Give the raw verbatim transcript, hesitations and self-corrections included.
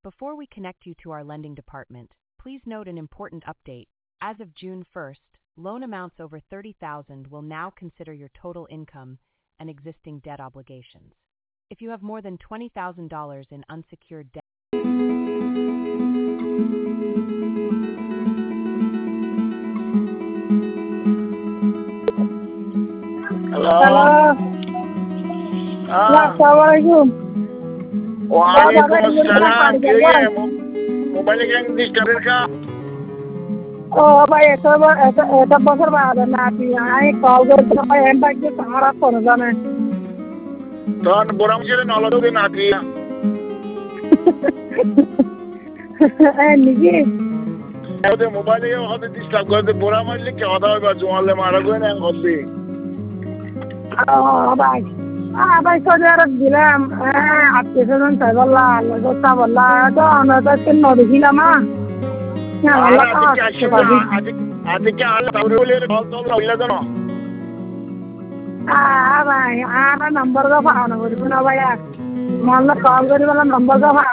Before we connect you to our lending department, please note an important update. As of June first, loan amounts over thirty thousand dollars will now consider your total income and existing debt obligations. If you have more than twenty thousand dollars in unsecured debt, Hello. Hello. Ah. Assalamualaikum. Waalaikumsalam. Kaya mobile yang disturb ka? Oh, ভাই এটা এটা এটা বছর বাদে না আপনি I call করতে ভাই এম ভাই যে সারা কোন জানে Ton borang sila nalado din natin. Eh nigi Ode mobile yung hode disturb করতে borang মারলে কি কথা হবে জোয়ালে মারা গো না হচ্ছে oh ভাই ah ভাই সৌদি আরব দিলাম আজকে সেজন তাই বললা কথা বললা তো আমরা তো তিন নদী ছিলাম না আল্লাহ আজকে আজকে আল্লাহ তাওরে বলে কল তো হইলা জানো ah ভাই আর নাম্বার দা পাওনা বলবো না ভাই মাল্লা কল করে বললাম নাম্বার দা